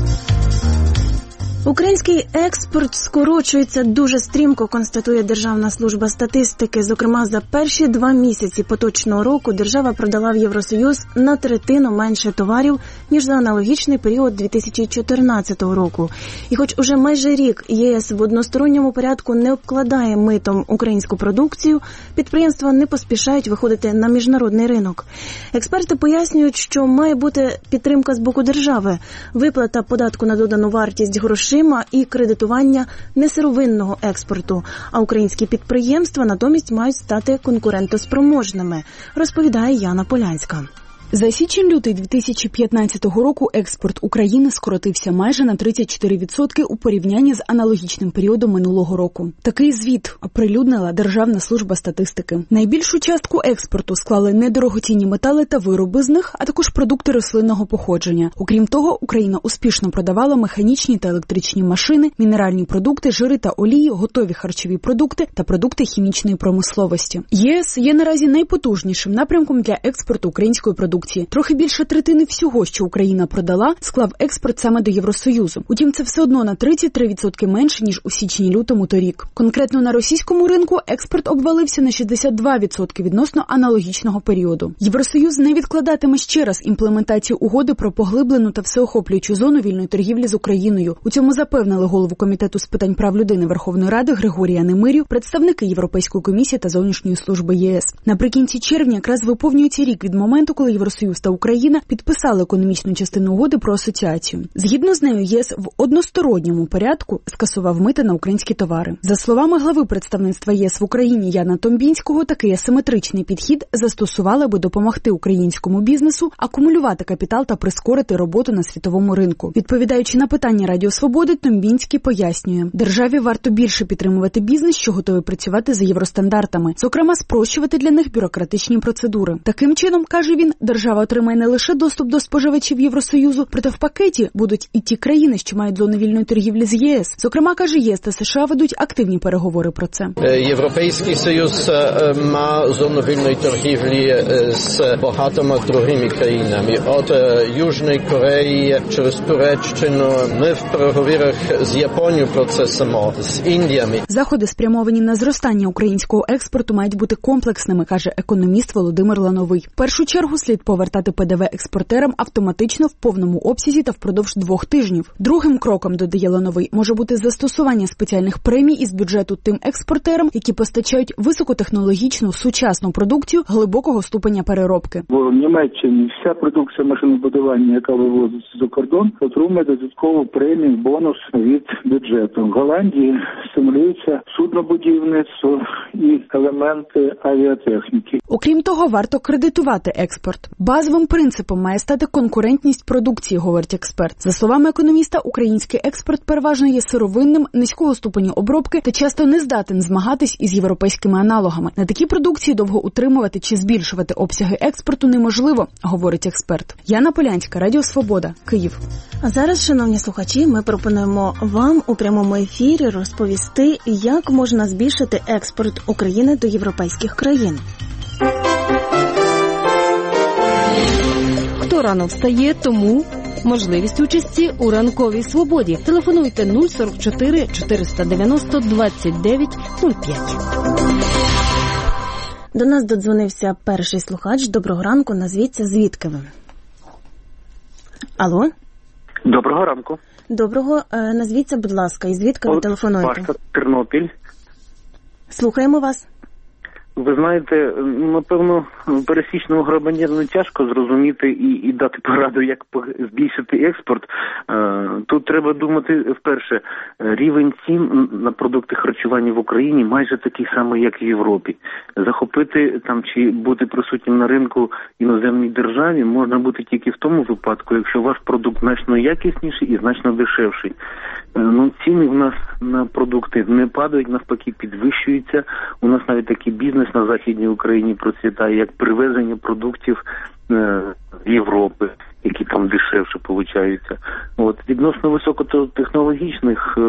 B: Український експорт скорочується дуже стрімко, констатує Державна служба статистики. Зокрема, за перші 2 місяці поточного року держава продала в Євросоюз на третину менше товарів, ніж за аналогічний період 2014 року. І хоч уже майже рік ЄС в односторонньому порядку не обкладає митом українську продукцію, підприємства не поспішають виходити на міжнародний ринок. Експерти пояснюють, що має бути підтримка з боку держави, виплата податку на додану вартість грошима і кредитування несировинного експорту, а українські підприємства натомість мають стати конкурентоспроможними, розповідає Яна Полянська.
C: За січень-лютий 2015 року експорт України скоротився майже на 34% у порівнянні з аналогічним періодом минулого року. Такий звіт оприлюднила Державна служба статистики. Найбільшу частку експорту склали недорогоцінні метали та вироби з них, а також продукти рослинного походження. Окрім того, Україна успішно продавала механічні та електричні машини, мінеральні продукти, жири та олії, готові харчові продукти та продукти хімічної промисловості. ЄС є наразі найпотужнішим напрямком для експорту української продукції. Трохи більше третини всього, що Україна продала, склав експорт саме до Євросоюзу. Утім, це все одно на 33% менше, ніж у січні-лютому торік. Конкретно на російському ринку експорт обвалився на 62% відносно аналогічного періоду. Євросоюз не відкладатиме ще раз імплементацію угоди про поглиблену та всеохоплюючу зону вільної торгівлі з Україною. У цьому запевнили голову Комітету з питань прав людини Верховної Ради Григорія Немирю, представники Європейської комісії та зовнішньої служби ЄС. Наприкінці червня якраз виповнюється рік від моменту, коли Євросоюз та Україна підписали економічну частину угоди про асоціацію. Згідно з нею, ЄС в односторонньому порядку скасував мита на українські товари. За словами глави представництва ЄС в Україні Яна Томбінського, такий асиметричний підхід застосували, аби допомогти українському бізнесу акумулювати капітал та прискорити роботу на світовому ринку. Відповідаючи на питання Радіо Свободи, Томбінський пояснює, державі варто більше підтримувати бізнес, що готовий працювати за євростандартами, зокрема спрощувати для них бюрократичні процедури. Таким чином, каже він, держава отримає не лише доступ до споживачів Євросоюзу, проте в пакеті будуть і ті країни, що мають зону вільної торгівлі з єС. Зокрема, каже, ЄС та США ведуть активні переговори про це.
I: Європейський Союз має зону вільної торгівлі з багатьма другими країнами. От Южної Кореї через Туреччину. Ми в переговорах з Японією про це само, з Індіями.
C: Заходи, спрямовані на зростання українського експорту, мають бути комплексними, каже економіст Володимир Лановий. В першу чергу слід повертати ПДВ експортерам автоматично в повному обсязі та впродовж 2 тижнів. Другим кроком, додає Лановий, може бути застосування спеціальних премій із бюджету тим експортерам, які постачають високотехнологічну, сучасну продукцію глибокого ступеня переробки.
O: В Німеччині вся продукція машинобудування, яка вивозиться за кордон, отримує додаткову премію, бонус від бюджету. В Голландії стимулюється суднобудівництво і елементи авіатехніки.
C: Окрім того, варто кредитувати експорт. Базовим принципом має стати конкурентність продукції, говорить експерт. За словами економіста, український експорт переважно є сировинним, низького ступеню обробки та часто не здатен змагатись із європейськими аналогами. На такій продукції довго утримувати чи збільшувати обсяги експорту неможливо, говорить експерт. Яна Полянська, Радіо Свобода, Київ.
B: А зараз, шановні слухачі, ми пропонуємо вам у прямому ефірі розповісти, як можна збільшити експорт України до європейських країн.
A: Хто рано встає, тому
L: можливість участі у ранковій свободі. Телефонуйте 044 490 29 05.
B: До нас додзвонився перший слухач. Доброго ранку, назвіться, звідки ви? Алло?
J: Доброго ранку.
B: Доброго, назвіться, будь ласка, і звідки ви телефонуєте?
J: Пашка, Тернопіль.
B: Слухаємо вас.
J: Ви знаєте, напевно, пересічному громадянину тяжко зрозуміти і дати пораду, як збільшити експорт. Тут треба думати, вперше, рівень цін на продукти харчування в Україні майже такий самий, як в Європі. Захопити там чи бути присутнім на ринку іноземній державі можна бути тільки в тому випадку, якщо ваш продукт значно якісніший і значно дешевший. Ціни в нас на продукти не падають, навпаки підвищуються. У нас навіть такий бізнес на Західній Україні процвітає, як привезення продуктів з Європи, які там дешевше получаються. Відносно високотехнологічних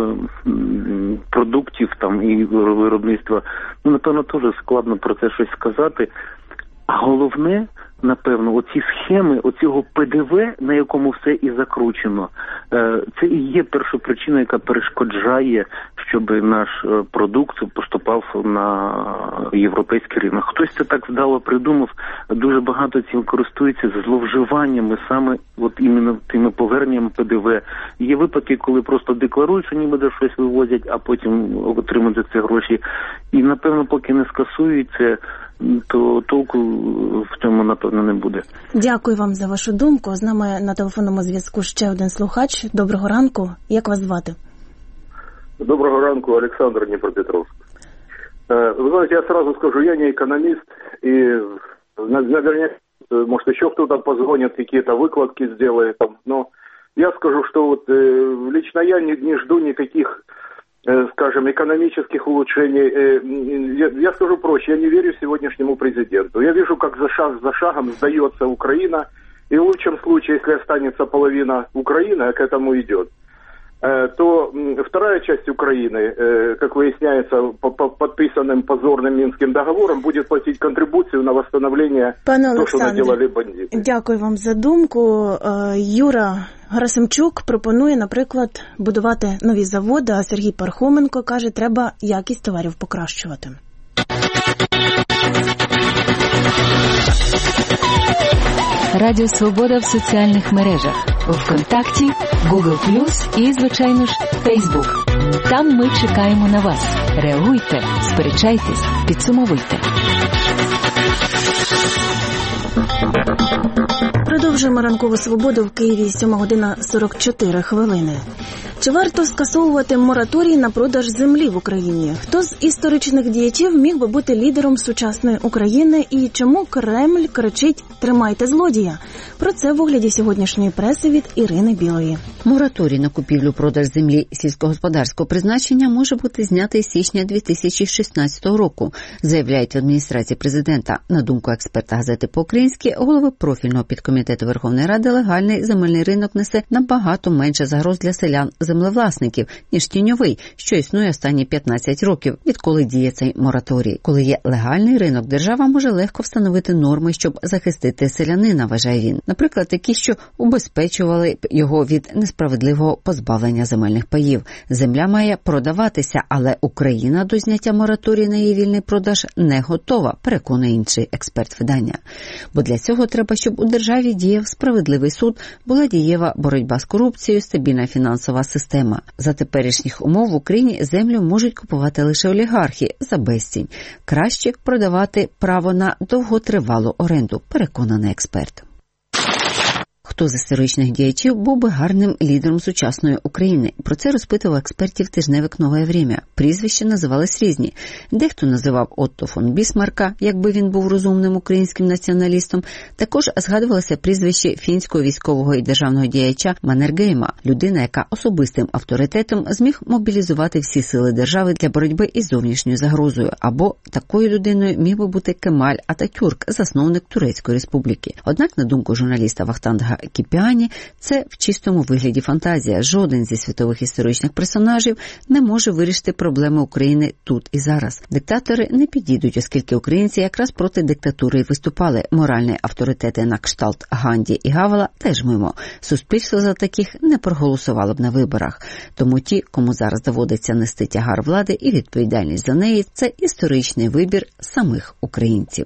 J: продуктів там і виробництва, напевно, теж складно про це щось сказати. А головне, напевно, оці схеми, оцього ПДВ, на якому все і закручено, це і є перша причина, яка перешкоджає, щоб наш продукт поступав на європейський ринок. Хтось це так вдало придумав, дуже багато цим користується з зловживаннями, саме іменно тими поверненнями ПДВ. Є випадки, коли просто декларують, що ніби щось вивозять, а потім отримують за це гроші. І, напевно, поки не скасують це, то толку в цьому, напевно, не буде.
B: Дякую вам за вашу думку. З нами на телефонному зв'язку ще один слухач. Доброго ранку. Як вас звати?
K: Доброго ранку, Александр, Днепропетровск. Вы знаете, я сразу скажу, я не экономист, и наверняка, может, еще кто-то позвонит, какие-то выкладки сделает, но я скажу, что лично я не жду никаких, скажем, экономических улучшений. Я скажу проще, я не верю сегодняшнему президенту. Я вижу, как шаг за шагом сдается Украина, и в лучшем случае, если останется половина Украины, а к этому идет, то вторая часть Украины, как выясняется, по подписанным позорным Минским договорам, будет платить контрибуцию на восстановление того, что наделали бандиты.
B: Дякую вам за думку. Юра Герасимчук пропонує, наприклад, будувати нові заводи, а Сергій Пархоменко каже, треба якість товарів покращувати.
A: Радіо Свобода в соціальних мережах. ВКонтакті, Google+, і, звичайно ж, Facebook. Там ми чекаємо на вас. Реагуйте, сперечайтесь, підсумовуйте.
B: Продовжуємо ранкову свободу в Києві 7:44. Чи варто скасовувати мораторій на продаж землі в Україні? Хто з історичних діячів міг би бути лідером сучасної України і чому Кремль кричить «Тримайте злодія»? Про це в огляді сьогоднішньої преси від Ірини Білої.
X: Мораторій на купівлю-продаж землі сільськогосподарського призначення може бути знятий з січня 2016 року, заявляють в адміністрації президента. На думку експерта газети «По-українськи», голови профільного підкомітету Верховної Ради, легальний земельний ринок несе набагато менше загроз для селян-землевласників, ніж тіньовий, що існує останні 15 років, відколи діє цей мораторій. Коли є легальний ринок, держава може легко встановити норми, щоб захистити селянина, вважає він. Наприклад, такі, що убезпечували його від несправедливого позбавлення земельних паїв. Земля має продаватися, але Україна до зняття мораторію на її вільний продаж не готова, переконує інший експерт видання. Бо для цього треба, щоб у державі діяв справедливий суд, була дієва боротьба з корупцією, стабільна фінансова система. За теперішніх умов в Україні землю можуть купувати лише олігархи за безцінь. Краще продавати право на довготривалу оренду, переконаний експерт. Хто з історичних діячів був би гарним лідером сучасної України? Про це розпитував експертів тижневик «Нове Время». Прізвища називались різні. Дехто називав Отто фон Бісмарка, якби він був розумним українським націоналістом. Також згадувалося прізвище фінського військового і державного діяча Маннергейма, людина, яка особистим авторитетом зміг мобілізувати всі сили держави для боротьби із зовнішньою загрозою. Або такою людиною міг би бути Кемаль Ататюрк, засновник Турецької республіки. Однак, на думку журналіста Вахтанга Кіпіані – це в чистому вигляді фантазія. Жоден зі світових історичних персонажів не може вирішити проблеми України тут і зараз. Диктатори не підійдуть, оскільки українці якраз проти диктатури й виступали. Моральні авторитети на кшталт Ганді і Гавела теж мимо. Суспільство за таких не проголосувало б на виборах. Тому ті, кому зараз доводиться нести тягар влади і відповідальність за неї, це історичний вибір самих українців.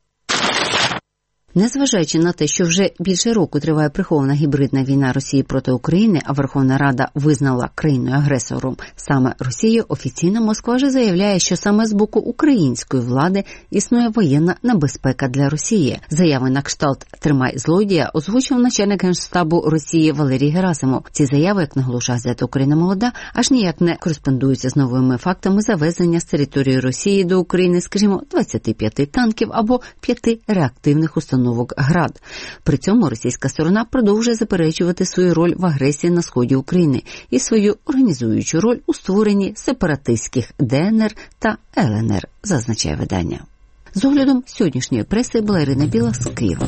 X: Незважаючи на те, що вже більше року триває прихована гібридна війна Росії проти України, а Верховна Рада визнала країною-агресором саме Росію, офіційно Москва вже заявляє, що саме з боку української влади існує воєнна небезпека для Росії. Заяви на кшталт «Тримай злодія» озвучив начальник Генштабу Росії Валерій Герасимов. Ці заяви, як наголошує газета «Україна молода», аж ніяк не кореспондуються з новими фактами завезення з території Росії до України, скажімо, 25 танків або 5 реактивних установок «Град». При цьому російська сторона продовжує заперечувати свою роль в агресії на сході України і свою організуючу роль у створенні сепаратистських ДНР та ЛНР, зазначає видання. З оглядом сьогоднішньої преси була Ірина Біла з Києва.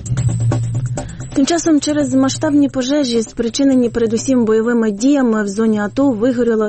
B: Тим часом через масштабні пожежі, спричинені передусім бойовими діями, в зоні АТО вигоріло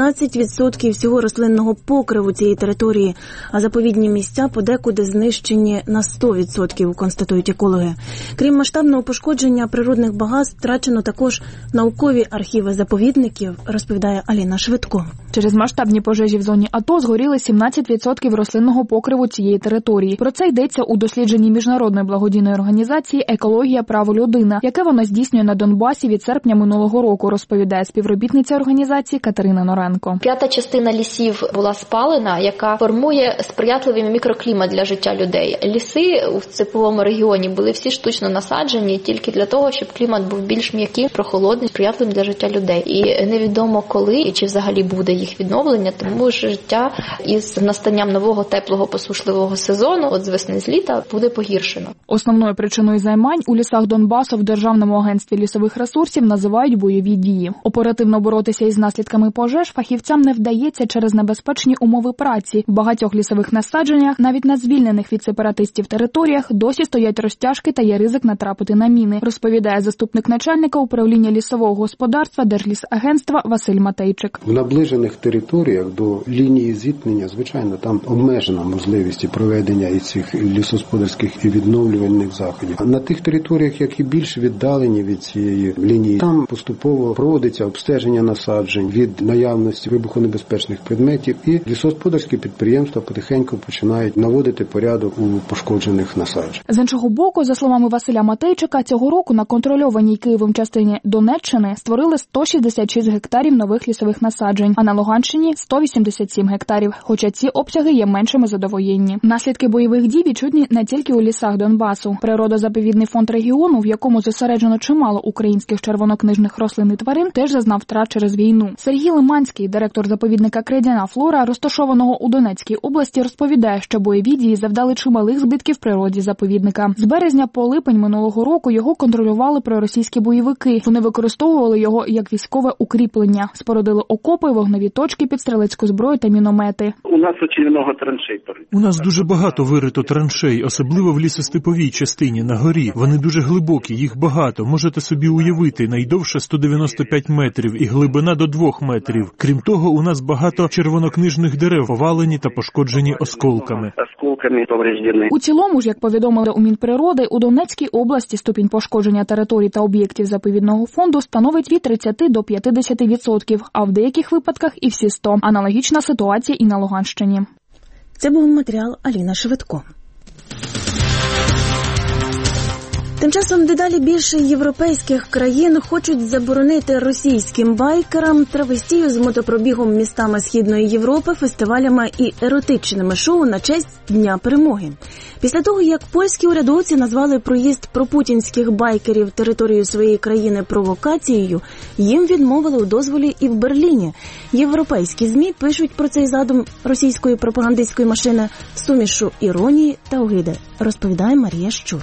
B: 17% всього рослинного покриву цієї території, а заповідні місця подекуди знищені на 100%, констатують екологи. Крім масштабного пошкодження природних багатств, втрачено також наукові архіви заповідників, розповідає Аліна Швидко.
C: Через масштабні пожежі в зоні АТО згоріли 17% рослинного покриву цієї території. Про це йдеться у дослідженні міжнародної благодійної організації «Екологія. Право людина», яке вона здійснює на Донбасі від серпня минулого року, розповідає співробітниця організації Катерина Норенко.
M: 1/5 лісів була спалена, яка формує сприятливий мікроклімат для життя людей. Ліси у степовому регіоні були всі штучно насаджені тільки для того, щоб клімат був більш м'яким, прохолодним, сприятливим для життя людей. І невідомо коли і чи взагалі буде їх відновлення, тому життя із настанням нового теплого посушливого сезону, от з весни з літа, буде погіршено.
C: Основною причиною займань у лісах Донбасу в Державному агентстві лісових ресурсів називають бойові дії. Оперативно боротися із наслідками пожеж фахівцям не вдається через небезпечні умови праці. В багатьох лісових насадженнях, навіть на звільнених від сепаратистів територіях, досі стоять розтяжки та є ризик натрапити на міни, розповідає заступник начальника управління лісового господарства Держлісагентства Василь Матейчик.
N: В наближених територіях до лінії зіткнення, звичайно, там обмежена можливість проведення і цих лісогосподарських і відновлювальних заходів. А на тих територіях, які більш віддалені від цієї лінії, там поступово проводиться обстеження насаджень від наявності вибухонебезпечних предметів, і лісогосподарські підприємства потихеньку починають наводити порядок у пошкоджених насадженнях.
C: З іншого боку, за словами Василя Матейчика, цього року на контрольованій Києвом частині Донеччини створили 166 гектарів нових лісових насаджень, а на Луганщині – 187 гектарів, хоча ці обсяги є меншими за довоєнні. Наслідки бойових дій відчутні не тільки у лісах Донбасу. Природозаповідний фонд регіону, в якому зосереджено чимало українських червонокнижних рослин і тварин, теж зазнав втрат через війну. Сергій Лиманський, директор заповідника «Крейдяна флора», розташованого у Донецькій області, розповідає, що бойові дії завдали чималих збитків природі заповідника. З березня по липень минулого року його контролювали проросійські бойовики. Вони використовували його як військове укріплення, спорудили окопи, вогневі точки під стрілецьку зброю та міномети.
Q: У нас дуже багато траншей.
G: У нас дуже багато вирито траншей, особливо в лісостеповій частині на горі. Вони дуже глибокі, їх багато. Можете собі уявити, найдовша 195 метрів і глибина до 2 метрів. Крім того, у нас багато червонокнижних дерев, повалені та пошкоджені осколками.
C: У цілому ж, як повідомили у Мінприроди, у Донецькій області ступінь пошкодження територій та об'єктів заповідного фонду становить від 30 до 50%, а в деяких випадках і всі 100%. Аналогічна ситуація і на Луганщині.
B: Це був матеріал Аліна Швидко. Тим часом дедалі більше європейських країн хочуть заборонити російським байкерам травестію з мотопробігом містами Східної Європи, фестивалями і еротичними шоу на честь Дня Перемоги. Після того, як польські урядовці назвали проїзд пропутінських байкерів територією своєї країни провокацією, їм відмовили у дозволі і в Берліні. Європейські ЗМІ пишуть про цей задум російської пропагандистської машини сумішу іронії та огиди, розповідає Марія Щур.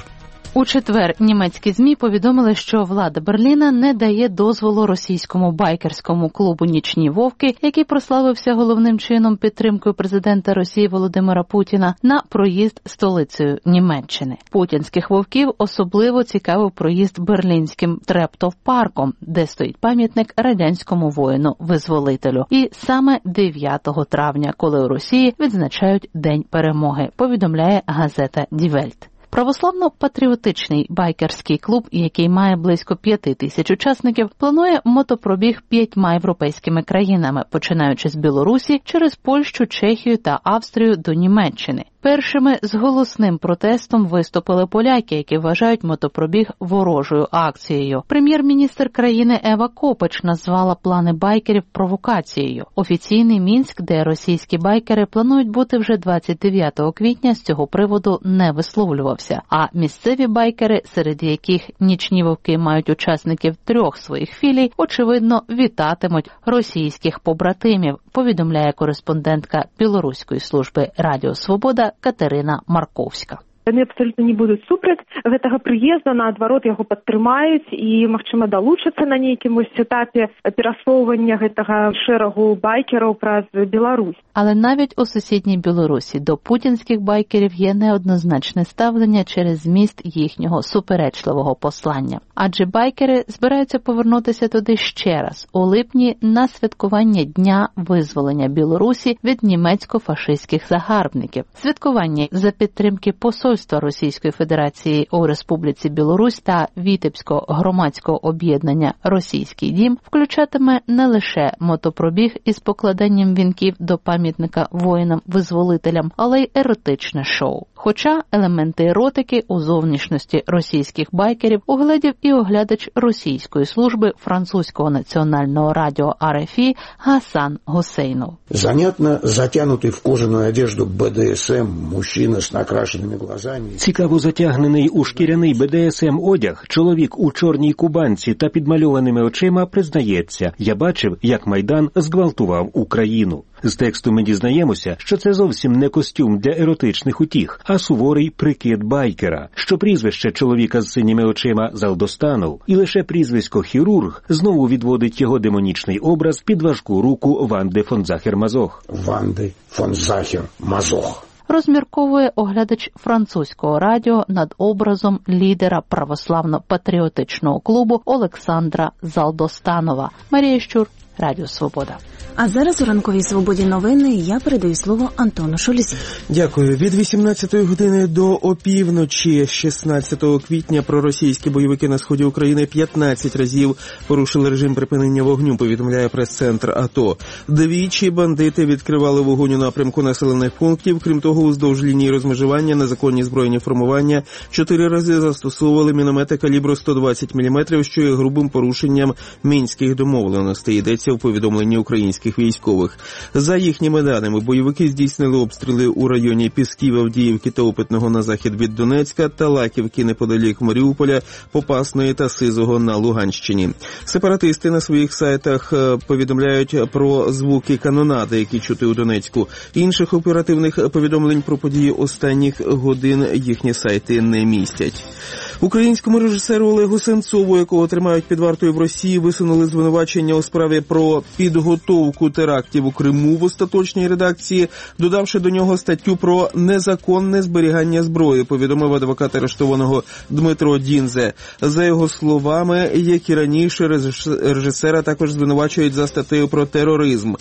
A: У четвер німецькі ЗМІ повідомили, що влада Берліна не дає дозволу російському байкерському клубу «Нічні вовки», який прославився головним чином підтримкою президента Росії Володимира Путіна, на проїзд столицею Німеччини. Путінських вовків особливо цікавив проїзд берлінським Трептов-парком, де стоїть пам'ятник радянському воїну-визволителю. І саме 9 травня, коли у Росії відзначають День перемоги, повідомляє газета «Die Welt». Православно-патріотичний байкерський клуб, який має близько 5 тисяч учасників, планує мотопробіг 5 європейськими країнами, починаючи з Білорусі, через Польщу, Чехію та Австрію до Німеччини. Першими з голосним протестом виступили поляки, які вважають мотопробіг ворожою акцією. Прем'єр-міністр країни Ева Копач назвала плани байкерів провокацією. Офіційний Мінськ, де російські байкери планують бути вже 29 квітня, з цього приводу не висловлювався. А місцеві байкери, серед яких нічні вовки мають учасників 3 своїх філій, очевидно, вітатимуть російських побратимів, повідомляє кореспондентка Білоруської служби Радіо Свобода Катерина Марковська.
P: Яны абсолютна не будуць супраць гэтага прыезда, наадварот яго падтрымаюць і, магчыма, далучацца на нейкім этапе перасоўвання гэтага шэрагу байкераў праз Беларусь.
A: Але навіть у сусідній Білорусі до путінських байкерів є неоднозначне ставлення через зміст їхнього суперечливого послання. Адже байкери збираються повернутися туди ще раз, у липні, на святкування Дня визволення Білорусі від німецько-фашистських загарбників. Святкування за підтримки посольства Російської Федерації у Республіці Білорусь та Вітебського громадського об'єднання «Російський дім» включатиме не лише мотопробіг із покладанням вінків до пам'ятника воїнам-визволителям, але й еротичне шоу. Хоча елементи еротики у зовнішності російських байкерів угледів і оглядач російської служби французького національного радіо РФІ Гасан Гусейнов.
Q: Занятно затянутий в кожану одежду БДСМ мужчина з накрашеними глазами.
R: Цікаво затягнений у шкіряний БДСМ одяг чоловік у чорній кубанці та підмальованими очима признається: «Я бачив, як Майдан зґвалтував Україну». З тексту ми дізнаємося, що це зовсім не костюм для еротичних утіх, а суворий прикид байкера, що прізвище чоловіка з синіми очима Залдостанов і лише прізвисько «хірург» знову відводить його демонічний образ під важку руку Ванди фон Захер-Мазох.
Q: Ванди фон Захер-Мазох.
A: Розмірковує оглядач французького радіо над образом лідера православно-патріотичного клубу Олександра Залдостанова. Марія Щур, Радіо Свобода.
B: А зараз у ранковій свободі новини я передаю слово Антону Шолісі.
F: Дякую. Від 18-ї години до опівночі 16 квітня проросійські бойовики на сході України 15 разів порушили режим припинення вогню, повідомляє прес-центр АТО. Двічі бандити відкривали вогонь у напрямку населених пунктів. Крім того, уздовж лінії розмежування незаконні збройні формування 4 рази застосовували міномети калібру 120 мм, що є грубим порушенням мінських домовленостей, йдеться в повідомленні українських військових. За їхніми даними, бойовики здійснили обстріли у районі Пісків, Авдіївки та Опитного на захід від Донецька та Лаківки неподалік Маріуполя, Попасної та Сизого на Луганщині. Сепаратисти на своїх сайтах повідомляють про звуки канонади, які чути у Донецьку. Інших оперативних повідомлень про події останніх годин їхні сайти не містять. Українському режисеру Олегу Сенцову, якого тримають під вартою в Росії, висунули звинувачення у справі про підготовку терактів у Криму в остаточній редакції, додавши до нього статтю про незаконне зберігання зброї, повідомив адвокат арештованого Дмитро Дінзе. За його словами, як і раніше, режисера також звинувачують за статтею про тероризм.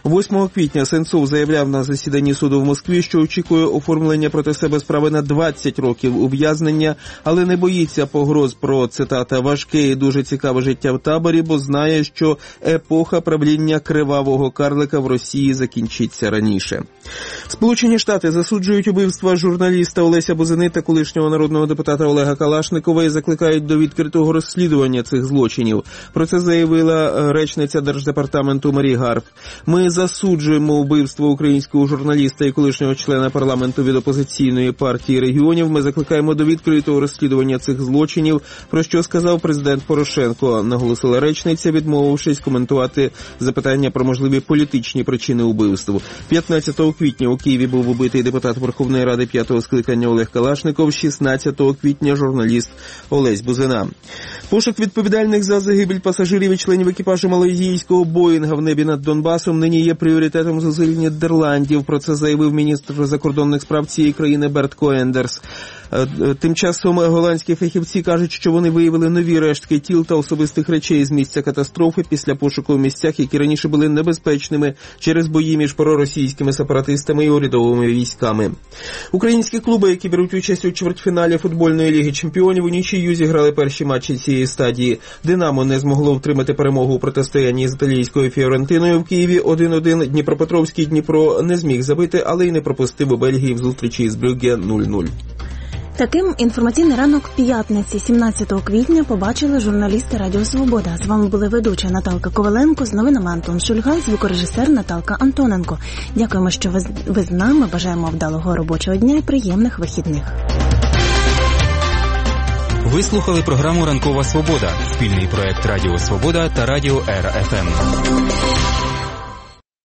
F: 8 квітня Сенцов заявляв на засіданні суду в Москві, що очікує оформлення проти себе справи на 20 років ув'язнення, але не боїться погроз про, цитата, «важке і дуже цікаве життя в таборі», бо знає, що епоха правління кривавого карлика в Росії закінчиться раніше. Сполучені Штати засуджують убивства журналіста Олеся Бузини та колишнього народного депутата Олега Калашникова і закликають до відкритого розслідування цих злочинів. Про це заявила речниця Держдепартаменту Марі Гарф. «Ми засуджуємо вбивство українського журналіста і колишнього члена парламенту від опозиційної партії регіонів. Ми закликаємо до відкритого розслідування цих цих злочинів, про що сказав президент Порошенко, наголосила речниця, відмовившись коментувати запитання про можливі політичні причини убивств. 15 квітня у Києві був убитий депутат Верховної Ради 5-го скликання Олег Калашников, 16 квітня журналіст Олесь Бузина. Пошук відповідальних за загибель пасажирів і членів екіпажу малайзійського Боїнга в небі над Донбасом нині є пріоритетом зусиль Нідерландів. Про це заявив міністр закордонних справ цієї країни Берт Коендерс. Тим часом голландські фахівці кажуть, що вони виявили нові рештки тіл та особистих речей з місця катастрофи після пошуку в місцях, які раніше були небезпечними через бої між проросійськими сепаратистами і урядовими військами. Українські клуби, які беруть участь у чвертьфіналі футбольної ліги чемпіонів, у нічию зіграли перші матчі цієї стадії. «Динамо» не змогло втримати перемогу у протистоянні з італійською «Фіорентиною» в Києві 1-1. Дніпропетровський «Дніпро» не зміг забити, але й не пропустив у Бельгії в зустрічі з Брюгге 0-0.
B: Таким інформаційний ранок п'ятниці, 17 квітня, побачили журналісти Радіо Свобода. З вами були ведуча Наталка Коваленко, з новинами Антон Шульгай, звукорежисер Наталка Антоненко. Дякуємо, що ви з нами, бажаємо вдалого робочого дня і приємних вихідних.
E: Ви слухали програму «Ранкова Свобода» – спільний проект Радіо Свобода та Радіо РФМ.